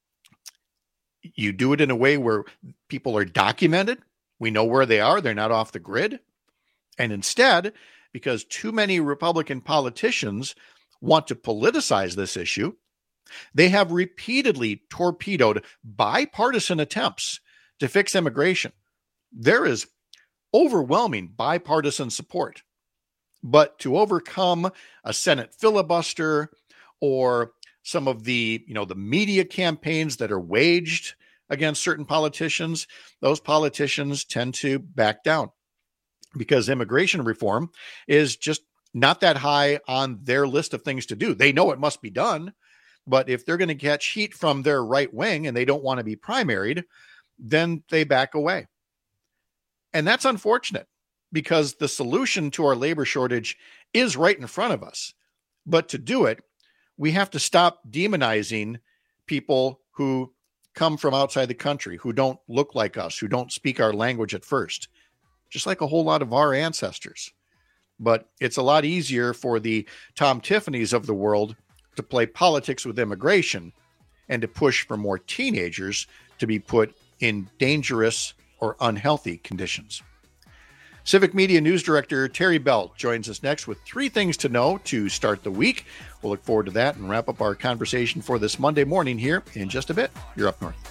you do it in a way where people are documented, we know where they are, they're not off the grid. And instead, because too many Republican politicians want to politicize this issue, they have repeatedly torpedoed bipartisan attempts to fix immigration. There is overwhelming bipartisan support. But to overcome a Senate filibuster or some of the, you know, the media campaigns that are waged against certain politicians, those politicians tend to back down because immigration reform is just not that high on their list of things to do. They know it must be done, but if they're going to catch heat from their right wing and they don't want to be primaried, then they back away. And that's unfortunate, because the solution to our labor shortage is right in front of us. But to do it, we have to stop demonizing people who come from outside the country, who don't look like us, who don't speak our language at first, just like a whole lot of our ancestors. But it's a lot easier for the Tom Tiffanys of the world to play politics with immigration and to push for more teenagers to be put in dangerous or unhealthy conditions. Civic Media News Director Terry Belt joins us next with three things to know to start the week. We'll look forward to that and wrap up our conversation for this Monday morning here in just a bit. You're up north.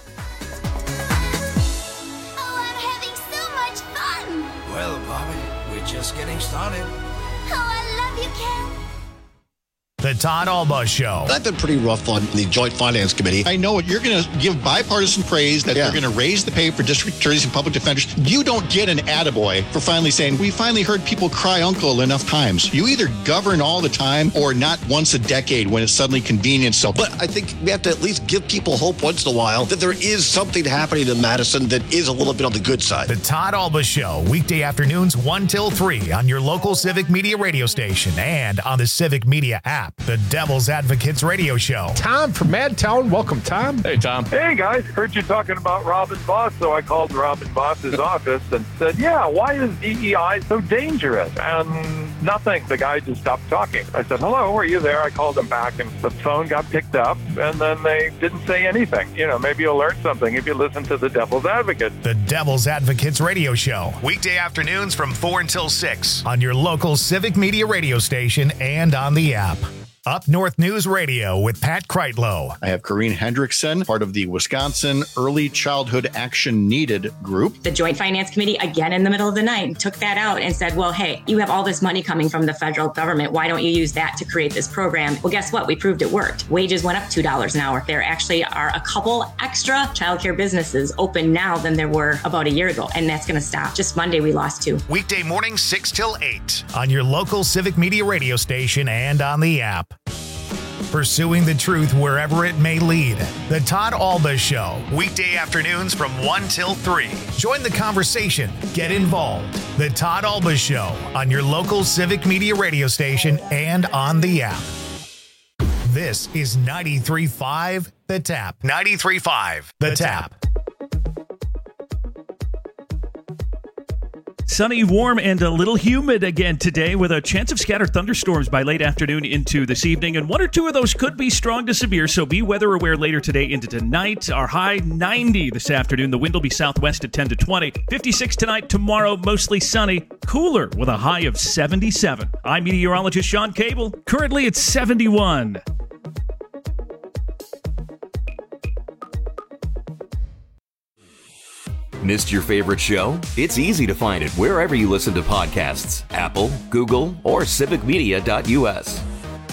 Oh, I'm having so much fun. Well, Bobby, we're just getting started. Oh, I love you, Ken. The Todd Alba Show. I've been pretty rough on the Joint Finance Committee. I know you're going to give bipartisan praise that yeah. they're going to raise the pay for district attorneys and public defenders. You don't get an attaboy for finally saying, we finally heard people cry uncle enough times. You either govern all the time or not once a decade when it's suddenly convenient. So, But I think we have to at least give people hope once in a while that there is something happening in Madison that is a little bit on the good side. The Todd Alba Show, weekday afternoons one till three on your local Civic Media radio station and on the Civic Media app. The Devil's Advocates radio show. Tom from Madtown. Welcome, Tom. Hey, Tom. Hey, guys. Heard you talking about Robin Voss, so I called Robin Voss's office and said, yeah, why is D E I so dangerous? And nothing. The guy just stopped talking. I said, hello, are you there? I called him back, and the phone got picked up, and then they didn't say anything. You know, maybe you'll learn something if you listen to the Devil's Advocate. The Devil's Advocates radio show. Weekday afternoons from four until six on your local Civic Media radio station and on the app. Up North News Radio with Pat Kreitlow. I have Corrine Hendrickson, part of the Wisconsin Early Childhood Action Needed group. The Joint Finance Committee, again in the middle of the night, took that out and said, well, hey, you have all this money coming from the federal government. Why don't you use that to create this program? Well, guess what? We proved it worked. Wages went up two dollars an hour. There actually are a couple extra childcare businesses open now than there were about a year ago, and that's going to stop. Just Monday, we lost two. Weekday mornings, six till eight on your local Civic Media radio station and on the app. Pursuing the truth wherever it may lead. The Todd Alba Show. Weekday afternoons from one till three. Join the conversation. Get involved. The Todd Alba Show on your local Civic Media radio station and on the app. This is ninety-three point five The Tap. ninety-three point five The Tap. Sunny, warm, and a little humid again today with a chance of scattered thunderstorms by late afternoon into this evening. And one or two of those could be strong to severe, so be weather aware later today into tonight. Our high ninety this afternoon. The wind will be southwest at ten to twenty. fifty-six tonight, tomorrow, mostly sunny. Cooler with a high of seventy-seven. I'm meteorologist Sean Cable. Currently it's seventy-one. Missed your favorite show? It's easy to find it wherever you listen to podcasts. Apple, Google, or civic media dot u s.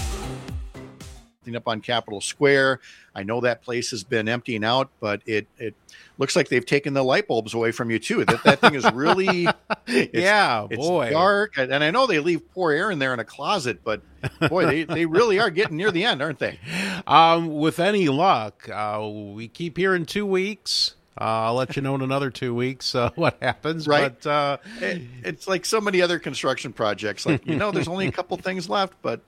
Up on Capitol Square. I know that place has been emptying out, but it it looks like they've taken the light bulbs away from you too. That that thing is really it's, yeah, it's boy. dark, and I know they leave poor air in there in a closet, but boy, they, they really are getting near the end, aren't they? Um, with any luck, uh, we keep hearing two weeks. Uh, I'll let you know in another two weeks uh, what happens. Right. But uh, it, it's like so many other construction projects. Like, you know, there's only a couple things left, but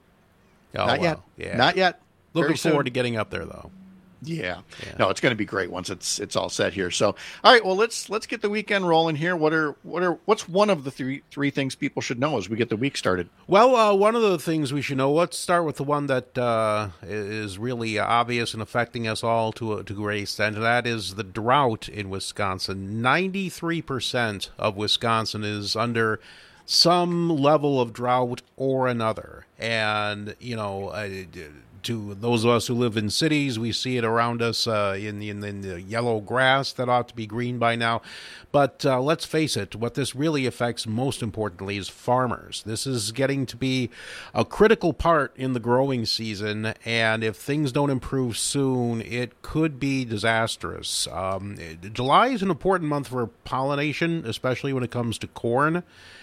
oh, not well, yet. Yeah. Not yet. Looking Very forward soon. to getting up there, though. Yeah. Yeah. No, it's going to be great once it's it's all set here. So, all right, well, let's let's get the weekend rolling here. What are what are what's one of the three three things people should know as we get the week started? Well, uh, one of the things we should know, let's start with the one that uh, is really obvious and affecting us all to a, to a great extent, and that is the drought in Wisconsin. ninety-three percent of Wisconsin is under some level of drought or another. And, you know, uh, to those of us who live in cities, we see it around us uh, in, in, in the yellow grass that ought to be green by now. But uh, let's face it, what this really affects most importantly is farmers. This is getting to be a critical part in the growing season, and if things don't improve soon, it could be disastrous. Um, July is an important month for pollination, especially when it comes to corn.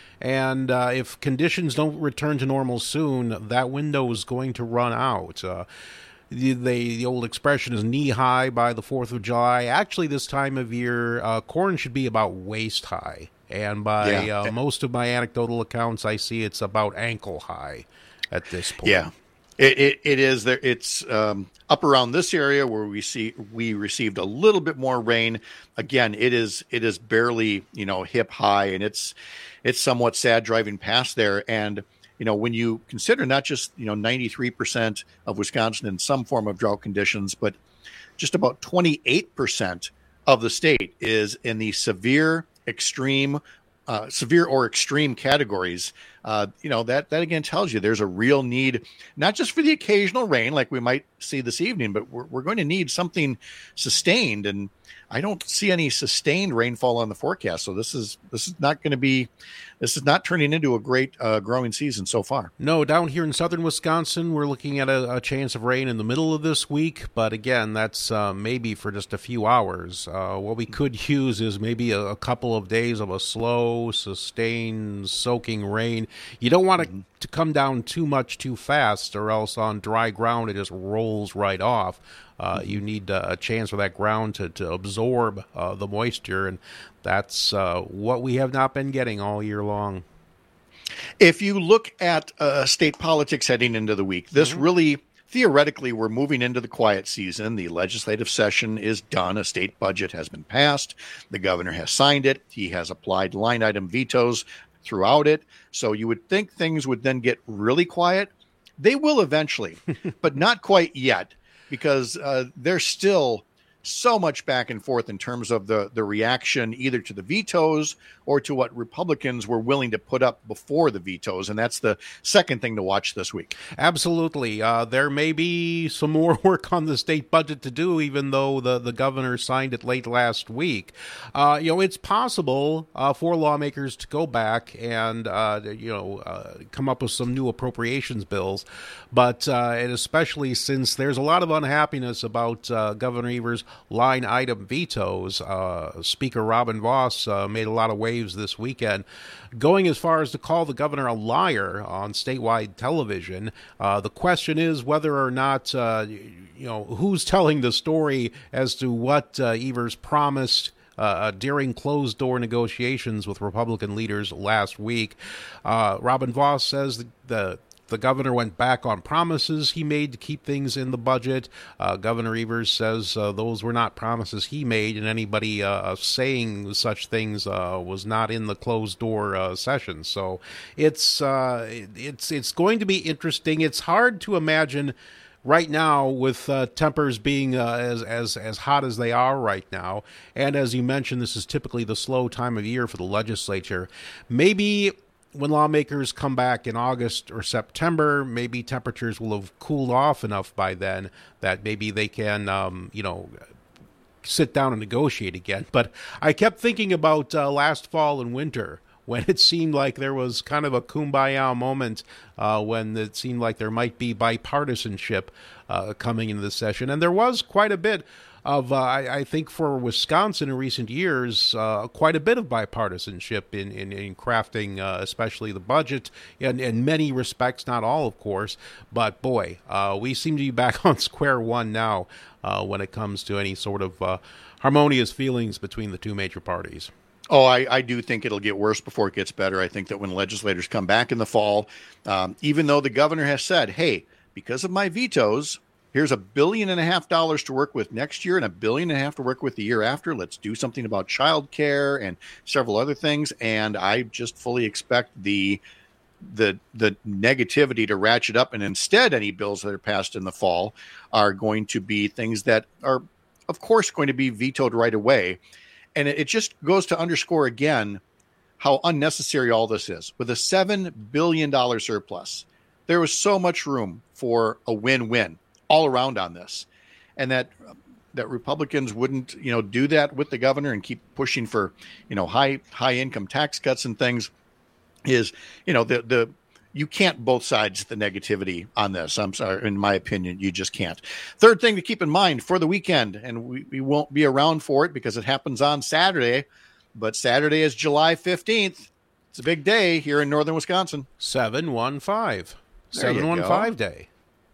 And uh, if conditions don't return to normal soon, that window is going to run out. Uh, the, the, the old expression is knee-high by the fourth of July. Actually, this time of year, uh, corn should be about waist-high. And by Yeah. uh, most of my anecdotal accounts, I see it's about ankle-high at this point. Yeah, it it, it is there. It's um, up around this area where we see we received a little bit more rain. Again, it is it is barely you know hip high, and it's it's somewhat sad driving past there. And you know when you consider not just you know ninety-three percent of Wisconsin in some form of drought conditions, but just about twenty-eight percent of the state is in the severe, extreme. Uh, severe or extreme categories, uh, you know, that, that again tells you there's a real need, not just for the occasional rain like we might see this evening, but we're, we're going to need something sustained. And I don't see any sustained rainfall on the forecast. So this is, this is not going to be, this is not turning into a great uh, growing season so far. No, down here in southern Wisconsin, we're looking at a, a chance of rain in the middle of this week. But again, that's uh, maybe for just a few hours. Uh, what we could use is maybe a, a couple of days of a slow, sustained, soaking rain. You don't want it mm-hmm. to come down too much too fast, or else on dry ground it just rolls right off. Uh, you need uh, a chance for that ground to, to absorb uh, the moisture, and that's uh, what we have not been getting all year long. If you look at uh, state politics heading into the week, this mm-hmm. really, theoretically, we're moving into the quiet season. The legislative session is done. A state budget has been passed. The governor has signed it. He has applied line item vetoes throughout it. So you would think things would then get really quiet. They will eventually, but not quite yet. Because uh, there's still so much back and forth in terms of the, the reaction either to the vetoes or to what Republicans were willing to put up before the vetoes. And that's the second thing to watch this week. Absolutely. Uh, there may be some more work on the state budget to do, even though the, the governor signed it late last week. Uh, you know, it's possible uh, for lawmakers to go back and, uh, you know, uh, come up with some new appropriations bills. But uh, and especially since there's a lot of unhappiness about uh, Governor Evers' line item vetoes. Uh, Speaker Robin Vos uh, made a lot of waves this weekend, going as far as to call the governor a liar on statewide television. Uh, the question is whether or not, uh, you know, who's telling the story as to what uh, Evers promised Uh, during closed-door negotiations with Republican leaders last week. Uh, Robin Vos says the, the the governor went back on promises he made to keep things in the budget. Uh, Governor Evers says uh, those were not promises he made, and anybody uh, saying such things uh, was not in the closed-door uh, session. So it's uh, it's it's going to be interesting. It's hard to imagine right now, with uh, tempers being uh, as as as hot as they are right now, and as you mentioned, this is typically the slow time of year for the legislature. Maybe when lawmakers come back in August or September, maybe temperatures will have cooled off enough by then that maybe they can, um, you know, sit down and negotiate again. But I kept thinking about uh, last fall and winter, when it seemed like there was kind of a kumbaya moment, uh, when it seemed like there might be bipartisanship uh, coming into the session. And there was quite a bit of, uh, I, I think for Wisconsin in recent years, uh, quite a bit of bipartisanship in, in, in crafting, uh, especially the budget, in, in many respects, not all, of course. But boy, uh, we seem to be back on square one now uh, when it comes to any sort of uh, harmonious feelings between the two major parties. Oh, I, I do think it'll get worse before it gets better. I think that when legislators come back in the fall, um, even though the governor has said, hey, because of my vetoes, here's a billion and a half dollars to work with next year and a billion and a half to work with the year after. Let's do something about child care and several other things. And I just fully expect the the the negativity to ratchet up. And instead, any bills that are passed in the fall are going to be things that are, of course, going to be vetoed right away. And it just goes to underscore again how unnecessary all this is. With a seven billion dollars surplus, there was so much room for a win-win all around on this. And that that Republicans wouldn't, you know, do that with the governor and keep pushing for, you know, high high income tax cuts and things is, you know, the the you can't both sides the negativity on this. I'm sorry, in my opinion, you just can't. Third thing to keep in mind for the weekend, and we, we won't be around for it because it happens on Saturday, but Saturday is July fifteenth. It's a big day here in northern Wisconsin. seven one five. seven one five day.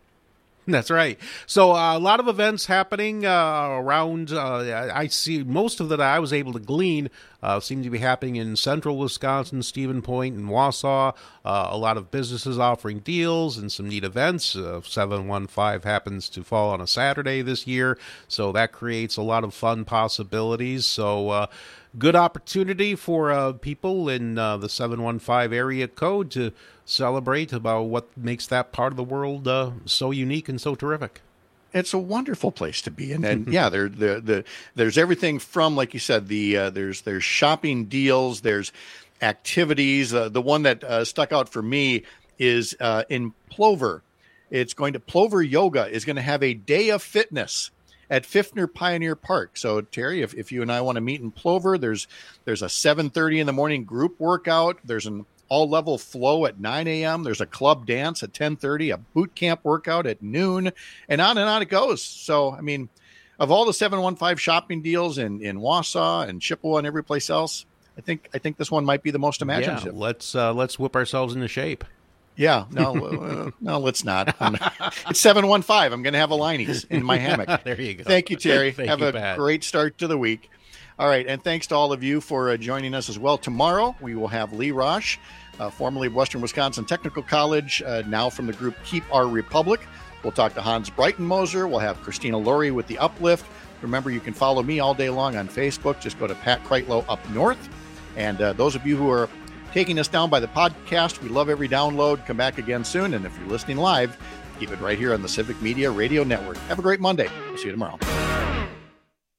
That's right. So uh, a lot of events happening uh, around. Uh, I see most of that I was able to glean uh, seem to be happening in central Wisconsin, Stephen Point and Wausau. Uh, a lot of businesses offering deals and some neat events. Uh, seven one five happens to fall on a Saturday this year, so that creates a lot of fun possibilities. So uh, good opportunity for uh, people in uh, the seven one five area code to celebrate about what makes that part of the world uh, so unique and so terrific. It's a wonderful place to be, and, and yeah, there, the, the, there's everything from, like you said, the uh, there's there's shopping deals, there's activities. Uh, the one that uh, stuck out for me is uh, in Plover. It's going to Plover Yoga is going to have a day of fitness at Fifner Pioneer Park. So Terry, if, if you and I want to meet in Plover, there's there's a seven thirty in the morning group workout. There's an all-level flow at nine a.m. There's a club dance at ten thirty, a boot camp workout at noon, and on and on it goes. So, I mean, of all the seven one five shopping deals in, in Wausau and Chippewa and every place else, I think I think this one might be the most imaginative. Yeah, let's uh, let's whip ourselves into shape. Yeah, no, uh, no, let's not. It's seven one five. I'm going to have a Liney's in my hammock. There you go. Thank you, Terry. Thank have you, a Pat. great start to the week. All right, and thanks to all of you for uh, joining us as well. Tomorrow, we will have Lee Rosh, uh, formerly of Western Wisconsin Technical College, uh, now from the group Keep Our Republic. We'll talk to Hans Breitenmoser. We'll have Christina Laurie with The Uplift. Remember, you can follow me all day long on Facebook. Just go to Pat Kreitlow Up North. And uh, those of you who are taking us down by the podcast, we love every download. Come back again soon. And if you're listening live, keep it right here on the Civic Media Radio Network. Have a great Monday. We'll see you tomorrow.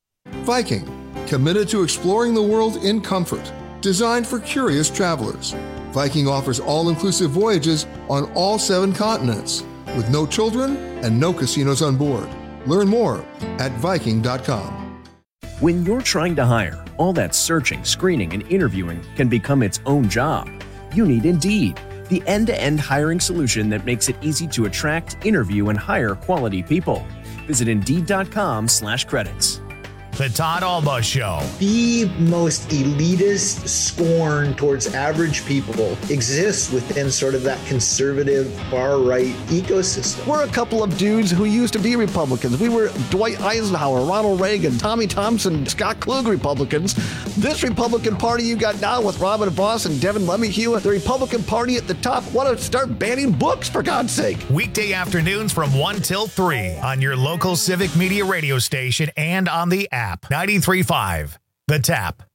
Viking, committed to exploring the world in comfort, designed for curious travelers. Viking offers all-inclusive voyages on all seven continents, with no children and no casinos on board. Learn more at Viking dot com. When you're trying to hire, all that searching, screening, and interviewing can become its own job. You need Indeed, the end-to-end hiring solution that makes it easy to attract, interview, and hire quality people. Visit Indeed.com slash credits. The Todd Alba Show. The most elitist scorn towards average people exists within sort of that conservative far-right ecosystem. We're a couple of dudes who used to be Republicans. We were Dwight Eisenhower, Ronald Reagan, Tommy Thompson, Scott Klug Republicans. This Republican Party you got now with Robin Voss and Devin Lemihue, the Republican Party at the top, want to start banning books, for God's sake. Weekday afternoons from one till three on your local Civic Media radio station and on the app. ninety-three point five The Tap.